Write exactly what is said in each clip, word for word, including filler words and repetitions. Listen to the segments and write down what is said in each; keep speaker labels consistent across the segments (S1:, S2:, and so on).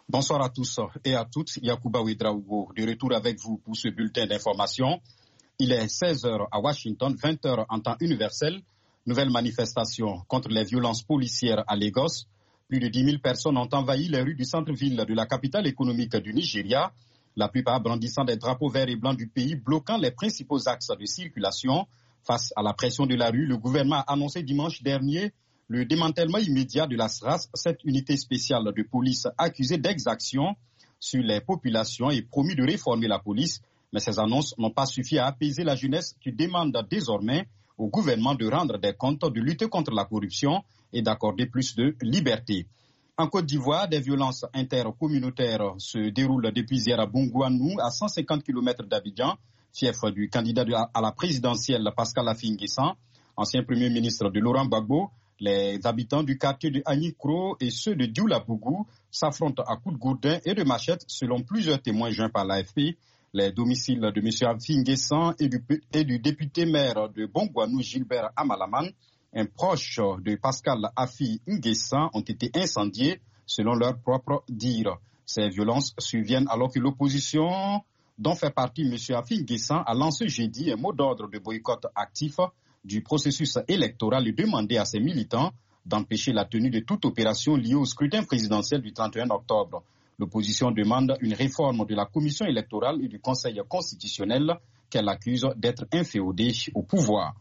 S1: Bonsoir à tous et à toutes. Yacouba Ouedraogo, de retour avec vous pour ce bulletin d'information. Il est seize heures à Washington, vingt heures en temps universel. Nouvelle manifestation contre les violences policières à Lagos. Plus de dix mille personnes ont envahi les rues du centre-ville de la capitale économique du Nigeria. La plupart brandissant des drapeaux verts et blancs du pays, bloquant les principaux axes de circulation. Face à la pression de la rue, le gouvernement a annoncé dimanche dernier le démantèlement immédiat de la S R A S, cette unité spéciale de police accusée d'exaction sur les populations et promis de réformer la police. Mais ces annonces n'ont pas suffi à apaiser la jeunesse qui demande désormais au gouvernement de rendre des comptes, de lutter contre la corruption et d'accorder plus de liberté. En Côte d'Ivoire, des violences intercommunautaires se déroulent depuis hier à Bongouanou, à cent cinquante kilomètres d'Abidjan, fief du candidat à la présidentielle Pascal Affi-N'Guessan, ancien premier ministre de Laurent Gbagbo. Les habitants du quartier de Agnikro et ceux de Dioulabougou s'affrontent à coups de gourdin et de machettes, selon plusieurs témoins joints par l'A F P. Les domiciles de M. Affi-N'Guessan et du, et du député maire de Bongouanou, Gilbert Amalaman, un proche de Pascal Affi-N'Guessan, ont été incendiés, selon leur propre dire. Ces violences surviennent alors que l'opposition, dont fait partie M. Affi-N'Guessan, a lancé jeudi un mot d'ordre de boycott actif du processus électoral et demandé à ses militants d'empêcher la tenue de toute opération liée au scrutin présidentiel du trente et un octobre. L'opposition demande une réforme de la commission électorale et du conseil constitutionnel qu'elle accuse d'être inféodée au pouvoir.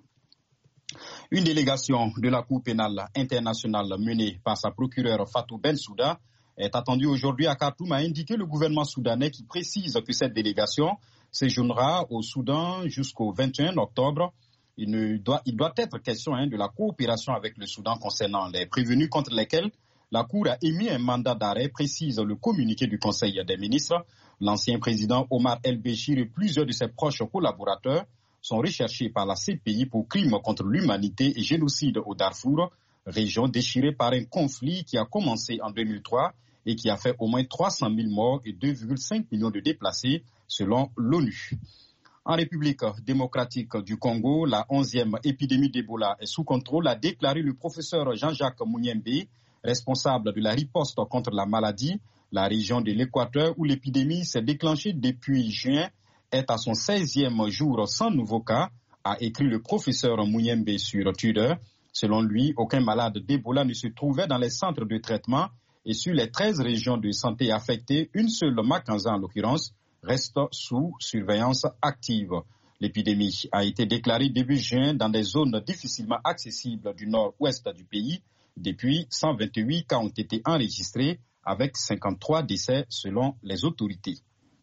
S1: Une délégation de la Cour pénale internationale menée par sa procureure Fatou Bensouda est attendue aujourd'hui à Khartoum, a indiqué le gouvernement soudanais qui précise que cette délégation séjournera au Soudan jusqu'au vingt et un octobre. Il, ne doit, il doit être question hein, de la coopération avec le Soudan concernant les prévenus contre lesquels la Cour a émis un mandat d'arrêt, précise le communiqué du Conseil des ministres. L'ancien président Omar El-Béchir et plusieurs de ses proches collaborateurs sont recherchés par la C P I pour crimes contre l'humanité et génocide au Darfour, région déchirée par un conflit qui a commencé en deux mille trois et qui a fait au moins trois cent mille morts et deux virgule cinq millions de déplacés, selon l'ONU. En République démocratique du Congo, la onzième épidémie d'Ebola est sous contrôle, a déclaré le professeur Jean-Jacques Mouniembe, responsable de la riposte contre la maladie. La région de l'Équateur, où l'épidémie s'est déclenchée depuis juin, est à son seizième jour sans nouveau cas, a écrit le professeur Mouniembe sur Twitter. Selon lui, aucun malade d'Ebola ne se trouvait dans les centres de traitement et sur les treize régions de santé affectées, une seule, Makanza en l'occurrence, reste sous surveillance active. L'épidémie a été déclarée début juin dans des zones difficilement accessibles du nord-ouest du pays. Depuis, cent vingt-huit cas ont été enregistrés avec cinquante-trois décès selon les autorités.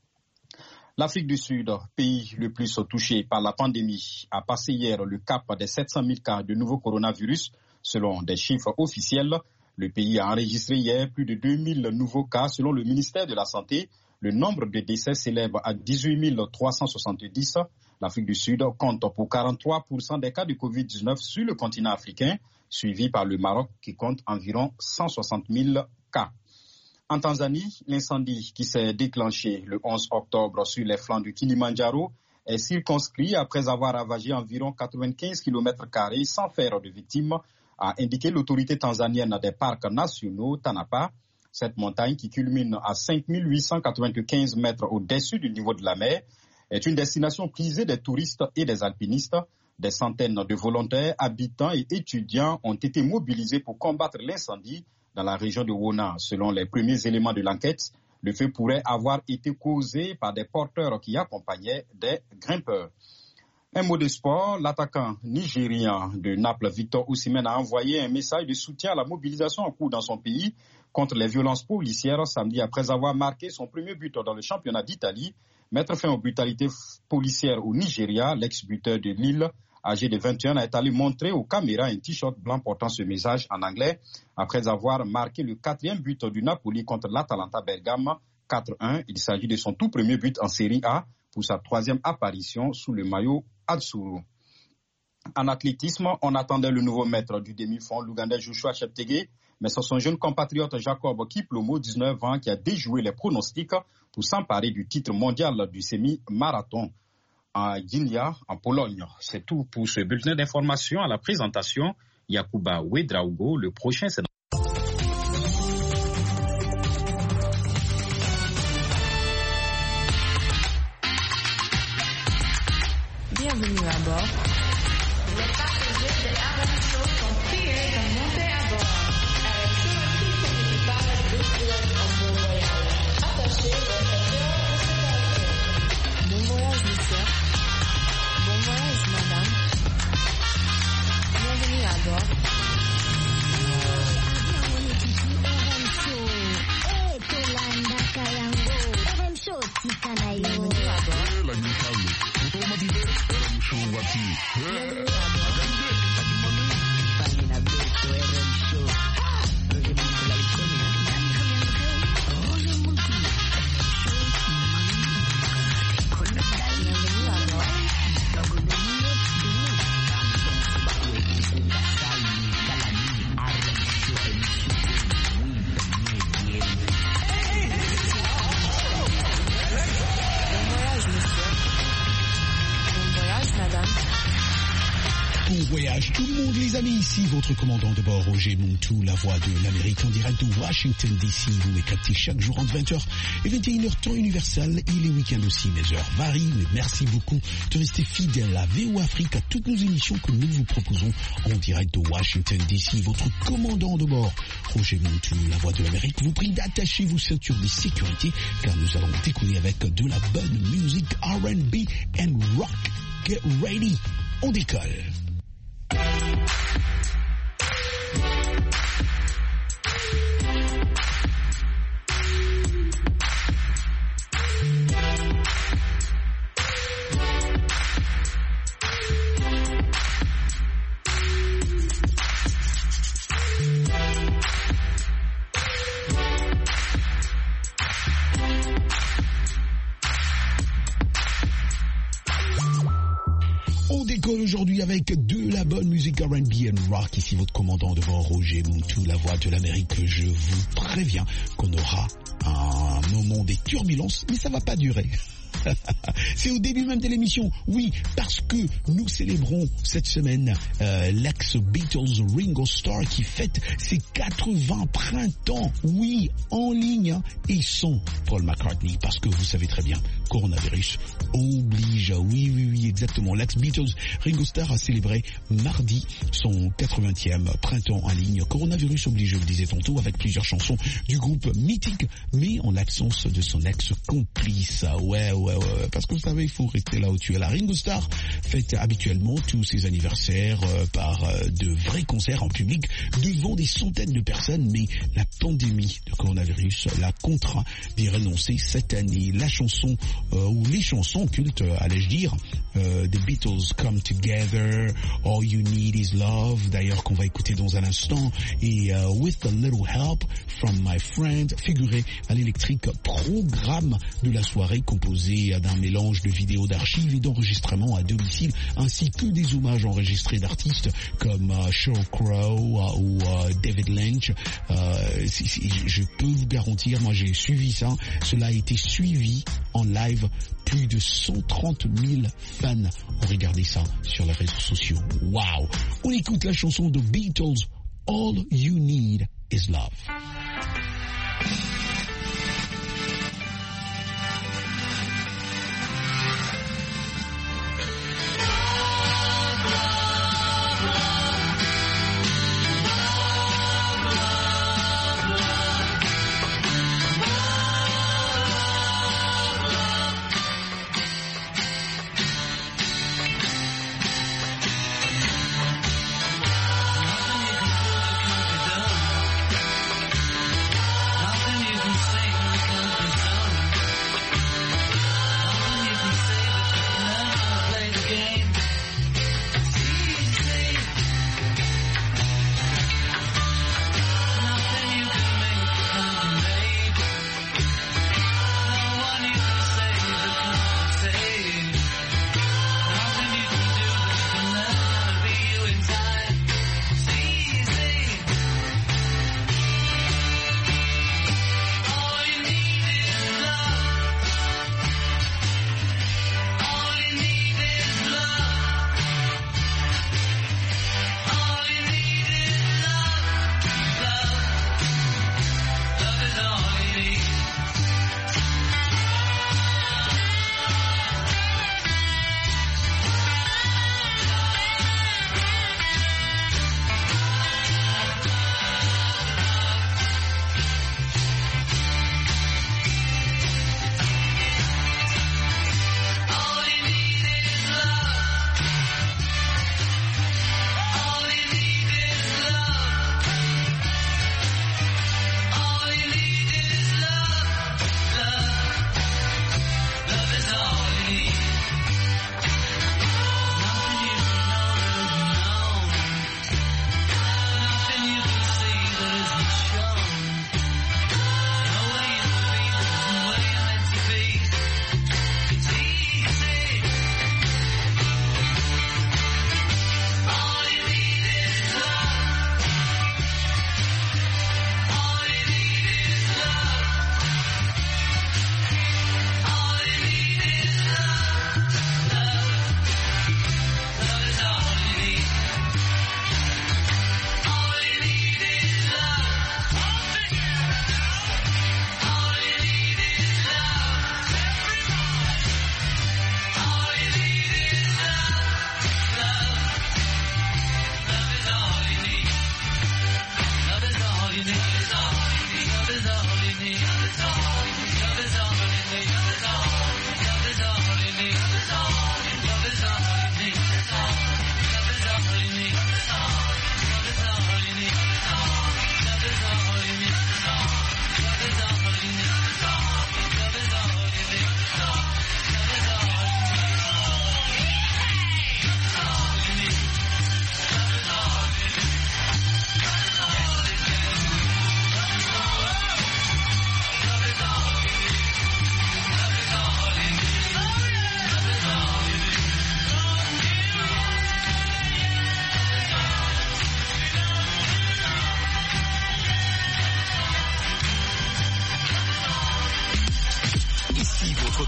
S1: L'Afrique du Sud, pays le plus touché par la pandémie, a passé hier le cap des sept cent mille cas de nouveau coronavirus selon des chiffres officiels. Le pays a enregistré hier plus de deux mille nouveaux cas selon le ministère de la Santé. Le nombre de décès s'élève à dix-huit mille trois cent soixante-dix. L'Afrique du Sud compte pour quarante-trois pour cent des cas de covid dix-neuf sur le continent africain, suivi par le Maroc qui compte environ cent soixante mille cas. En Tanzanie, l'incendie qui s'est déclenché le onze octobre sur les flancs du Kilimandjaro est circonscrit après avoir ravagé environ quatre-vingt-quinze kilomètres carrés sans faire de victimes, a indiqué l'autorité tanzanienne des parcs nationaux, TANAPA. Cette montagne, qui culmine à cinq mille huit cent quatre-vingt-quinze mètres au-dessus du niveau de la mer, est une destination prisée des touristes et des alpinistes. Des centaines de volontaires, habitants et étudiants ont été mobilisés pour combattre l'incendie dans la région de Wona. Selon les premiers éléments de l'enquête, le feu pourrait avoir été causé par des porteurs qui accompagnaient des grimpeurs. Un mot de sport, l'attaquant nigérien de Naples, Victor Osimhen, a envoyé un message de soutien à la mobilisation en cours dans son pays contre les violences policières samedi après avoir marqué son premier but dans le championnat d'Italie. Mettre fin aux brutalités policières au Nigeria, l'ex-buteur de Lille, âgé de vingt et un ans, est allé montrer aux caméras un t-shirt blanc portant ce message en anglais après avoir marqué le quatrième but du Napoli contre l'Atalanta Bergame, quatre un. Il s'agit de son tout premier but en Série A pour sa troisième apparition sous le maillot Azzurro. En athlétisme, on attendait le nouveau maître du demi-fond, l'Ougandais Joshua Cheptegei, mais c'est son jeune compatriote Jacob Kiplomo, dix-neuf ans, qui a déjoué les pronostics pour s'emparer du titre mondial du semi-marathon à Gdynia, en Pologne. C'est tout pour ce bulletin d'information. À la présentation, Yacouba Ouedraogo. Le prochain, c'est dans...
S2: Bienvenue à bord. Les passagers de R M Show sont priés de monter à bord. Avec tout le tout équipage de pilotes en bon voyage. Attachez votre ceinture de sécurité. Bon voyage, monsieur. Bon voyage, madame. Bienvenue à bord.
S3: Voyage tout le monde les amis, ici votre commandant de bord Roger Montou, la voix de l'Amérique en direct de Washington D C. Vous me captez chaque jour entre vingt heures et vingt et une heures temps universel et les week-ends aussi. Mes heures varient, mais merci beaucoup de rester fidèle à V O Afrique, à toutes nos émissions que nous vous proposons en direct de Washington D C. Votre commandant de bord Roger Montou, la voix de l'Amérique, vous prie d'attacher vos ceintures de sécurité car nous allons décoller avec de la bonne musique R and B and rock. Get ready, on décolle. Aujourd'hui avec de la bonne musique R and B and rock. Ici votre commandant de bord Roger Montou, la voix de l'Amérique. Je vous préviens qu'on aura un moment des turbulences, mais ça va pas durer. C'est au début même de l'émission, oui, parce que nous célébrons cette semaine euh, l'ex-Beatles Ringo Starr qui fête ses quatre-vingts printemps, oui, en ligne, hein, et sans Paul McCartney, parce que vous savez très bien, coronavirus oblige, oui, oui, oui, exactement, l'ex-Beatles Ringo Starr a célébré mardi son quatre-vingtième printemps en ligne, coronavirus oblige, je le disais tantôt, avec plusieurs chansons du groupe mythique, mais en l'absence de son ex-complice, ouais, ouais, ouais, parce que vous savez, il faut rester là où tu es. La Ringo Starr fête habituellement tous ses anniversaires euh, par euh, de vrais concerts en public devant des centaines de personnes, mais la pandémie de coronavirus l'a contraint d'y renoncer cette année. La chanson, euh, ou les chansons cultes, euh, allais-je dire, euh, The Beatles Come Together, All You Need Is Love, d'ailleurs qu'on va écouter dans un instant, et euh, With a Little Help from My Friend, figuré à l'électrique, programme de la soirée composé d'un mélange de vidéos d'archives et d'enregistrements à domicile, ainsi que des hommages enregistrés d'artistes comme uh, Sheryl Crow uh, ou uh, David Lynch. Euh, si, si, je peux vous garantir, moi j'ai suivi ça, cela a été suivi en live. Plus de cent trente mille fans ont regardé ça sur les réseaux sociaux. Waouh! On écoute la chanson de Beatles, All You Need Is Love.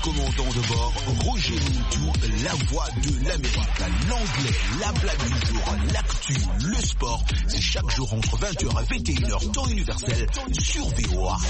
S3: commandant de bord, Roger Moutou, la voix de l'Amérique. L'anglais, la blague du jour, l'actu, le sport, c'est chaque jour entre vingt heures et vingt et une heures, temps universel, sur V O A.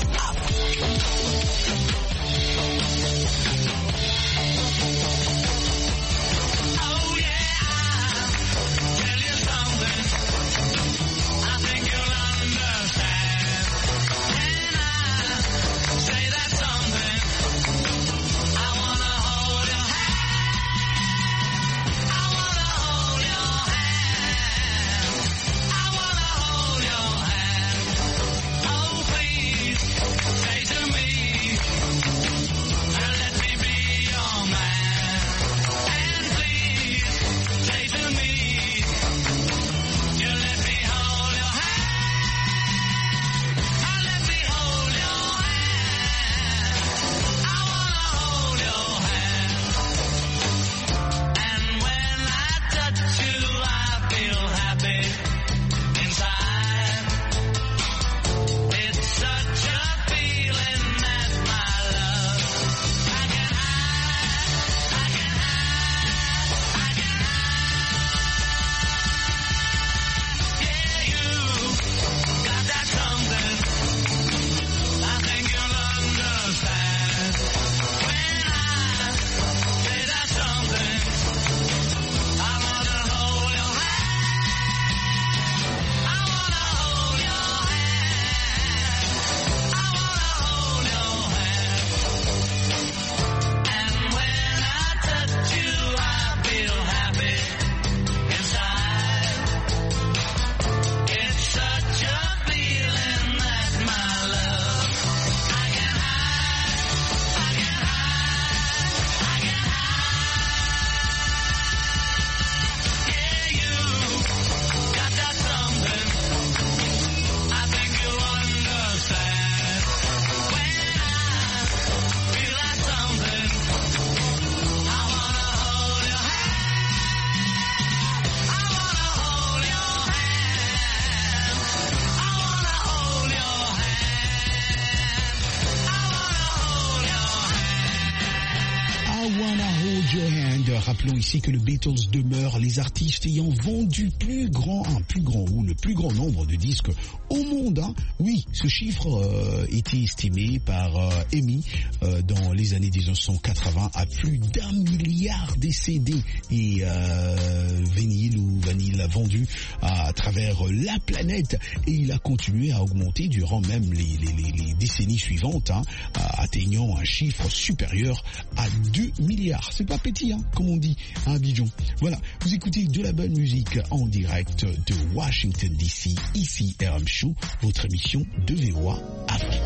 S3: Rappelons ici que le Beatles demeure les artistes ayant vendu plus grand, un plus grand ou le plus grand nombre de disques au monde. Hein. Oui, ce chiffre euh, était estimé par euh, E M I euh, dans les années mille neuf cent quatre-vingts à plus d'un milliard de C D et euh, vinyle ou vanille vendus à, à travers la planète, et il a continué à augmenter durant même les, les, les, les décennies suivantes, hein, atteignant un chiffre supérieur à deux milliards. C'est pas petit, hein, comme on dit à Abidjan. Voilà, vous écoutez de la bonne musique en direct de Washington D C, ici R M Show, votre émission de V O A Afrique.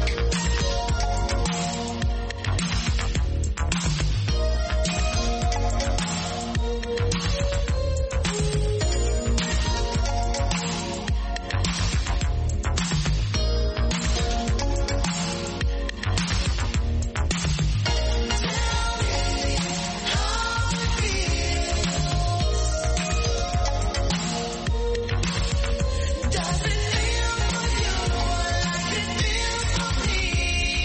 S4: Does it feel for you like it feels for me?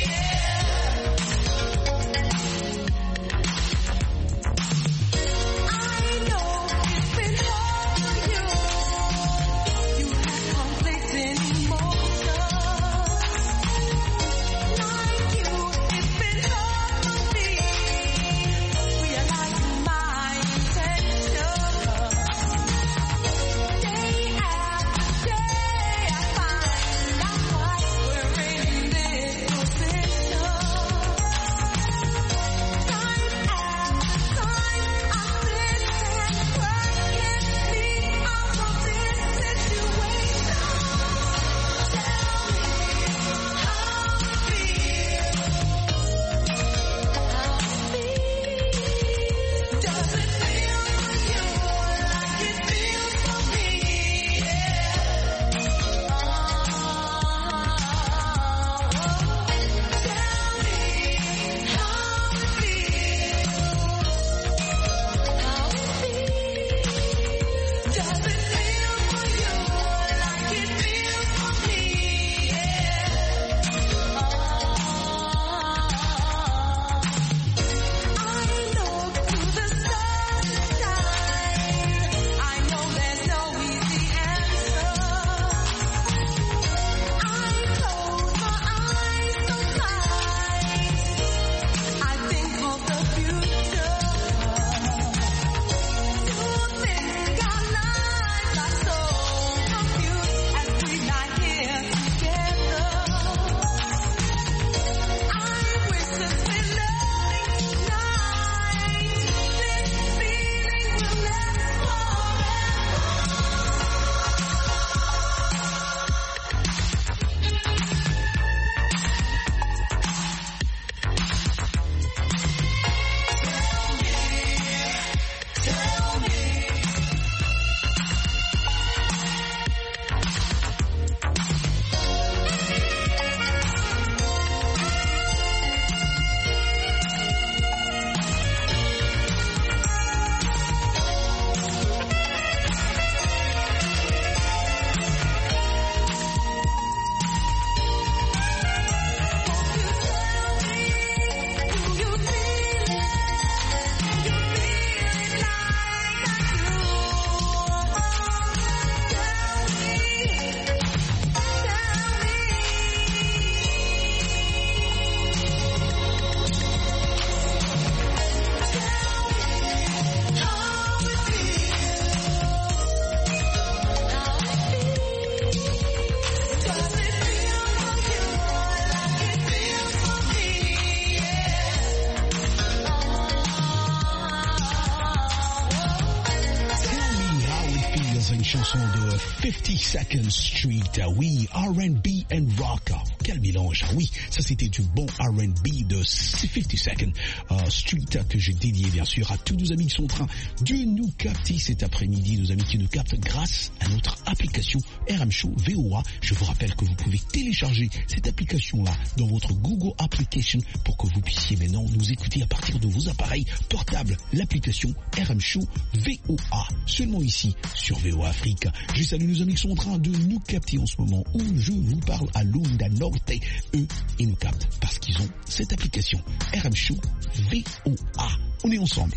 S3: fifty-second Street, oui, R and B and rock. Quel mélange, oui, ça c'était du bon R and B de fifty-second uh, Street que j'ai dédié bien sûr à tous nos amis qui sont en train de nous capter cet après-midi, nos amis qui nous captent grâce à notre application R M Show V O A. Je vous rappelle que vous pouvez télécharger cette application-là dans votre Google Application pour que vous puissiez maintenant nous écouter à partir de vos appareils portables. L'application R M Show V O A, seulement ici sur V O A Afrique. Je salue nos amis qui sont en train de nous capter en ce moment où je vous parle à Lunda Norte. Eux, ils nous captent parce qu'ils ont cette application R M Show V O A. On est ensemble.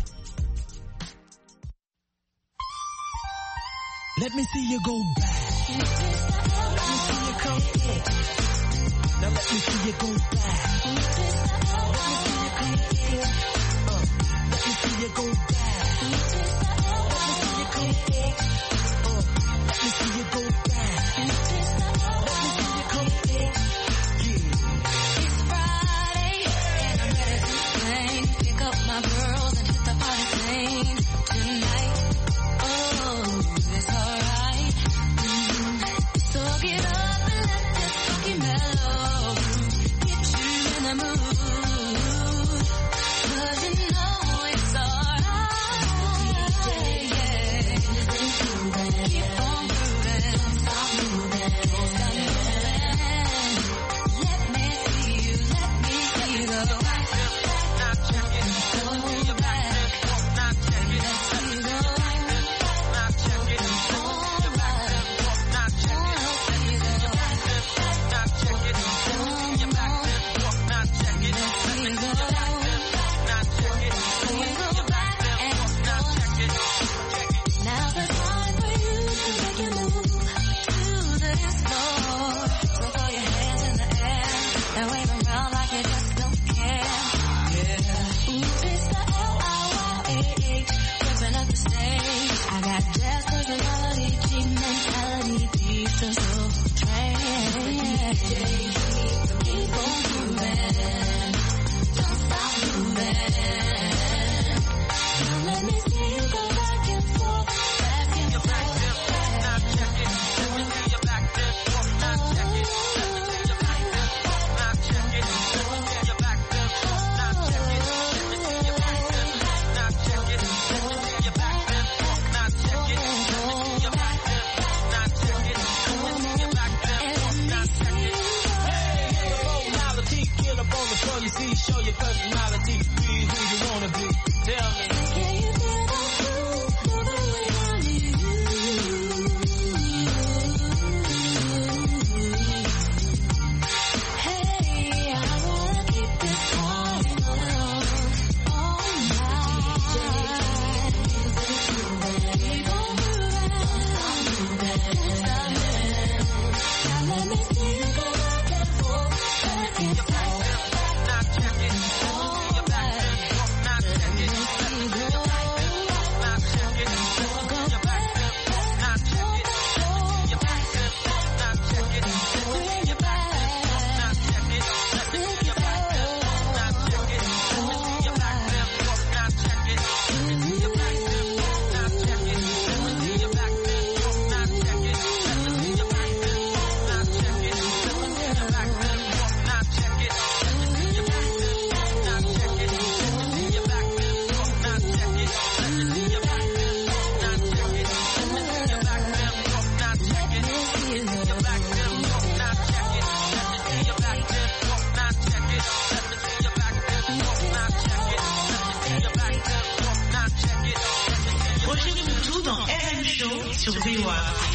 S4: Let me see you go back. Let me see you come in. Now let me see you go back. Let me see you come in. Uh, let me see you go back. Let me see you come in. Uh, let me see you go back. Let me see you come in. Yeah.
S2: It's Friday and I'm ready to swing. Pick up my girls and hit the party scene tonight. Oh, it's alright. Mm-hmm. So get up and let this funky mellow get you in the mood. 'Cause you know it's alright. Yeah. Keep on moving. Don't stop moving. Don't stop moving. Let me see you. Let me see you go back. Go back. Let's see you go back. Now's the time for you to make your move to the dance floor. So throw your hands in the air and wave 'em around like you just don't care. Yeah. Ooh, it's the L I Y A H, ripping up the stage. I got jazz personality, G mentality, deep to soul train. Keep on moving, don't stop moving. Now let me see you go back and forth, back and forth.
S4: You see, show your personality, be who you wanna be. Tell me.
S2: Can you feel that groove moving without you? Hey, I wanna keep this party going all night. Keep on moving, don't stop moving. Now let me see you go back and forth, back and forth.
S5: Rejoignez-nous tout dans R M Show sur V O A.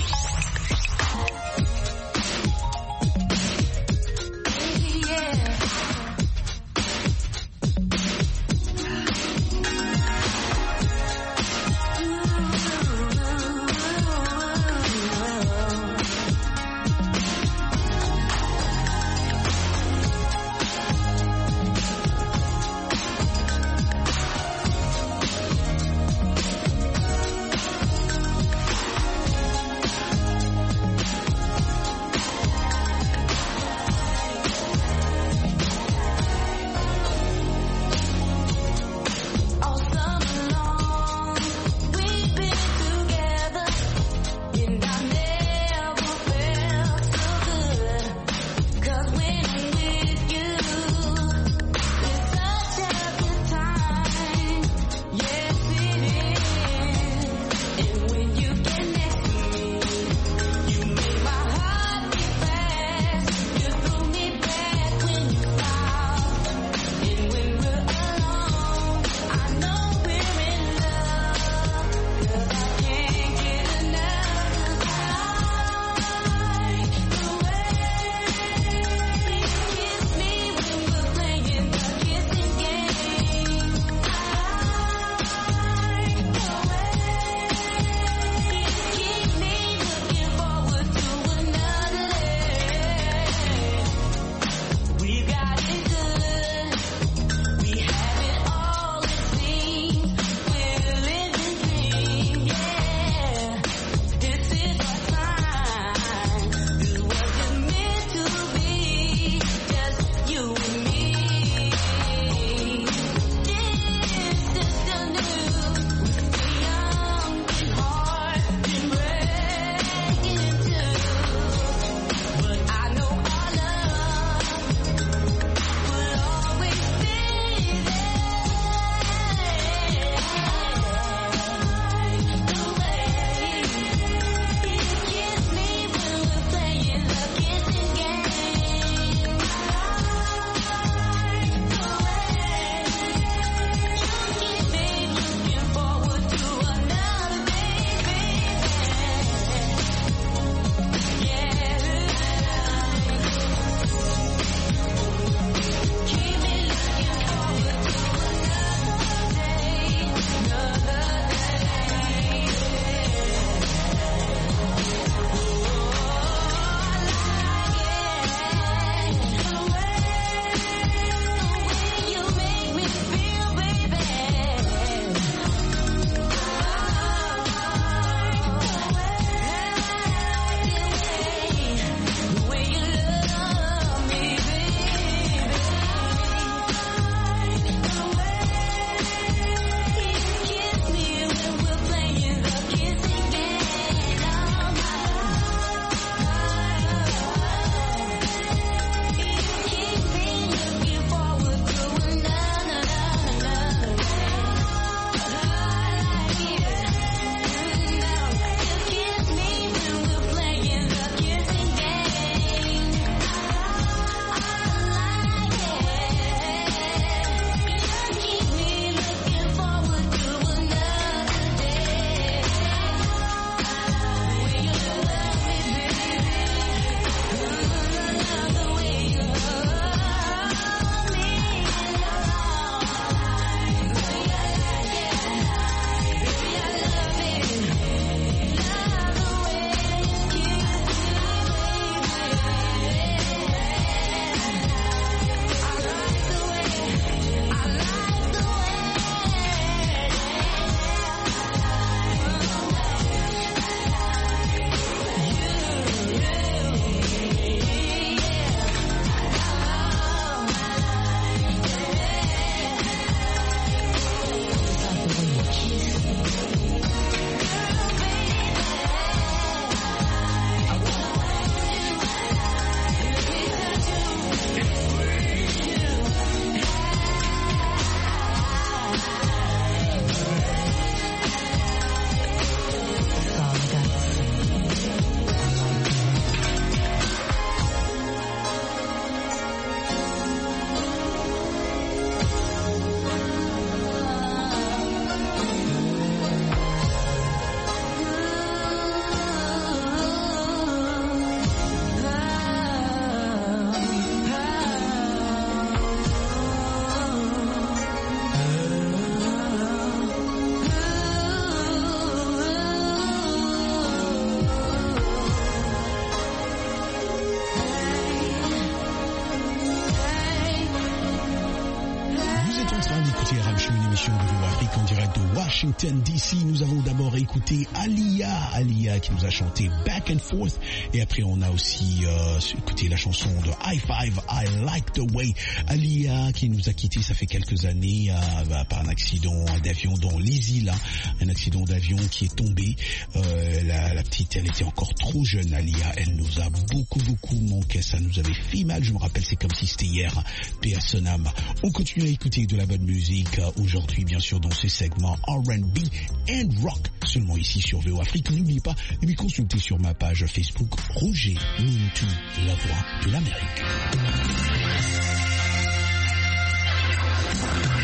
S3: écoutez R M Show, une émission de V O Afrique en direct de Washington D C. Nous avons d'abord écouté Alia, Alia qui nous a chanté Back and Forth. Et après, on a aussi euh, écouté la chanson de High Five, I Like the Way. Alia qui nous a quittés, ça fait quelques années, euh, par un accident d'avion dans les îles. Hein. Un accident d'avion qui est tombé. Euh, la, la petite, elle était encore trop jeune, Alia. Elle nous a beaucoup, beaucoup manqué. Ça nous avait fait mal. Je me rappelle, c'est comme si c'était hier. Paix à son âme. On continue à écouter de la bonne musique euh, aujourd'hui, bien sûr, dans ce segment R and B and Rock, seulement ici sur V O Afrique. N'oubliez pas de me consulter sur ma page Facebook Roger Muntu, la voix de l'Amérique.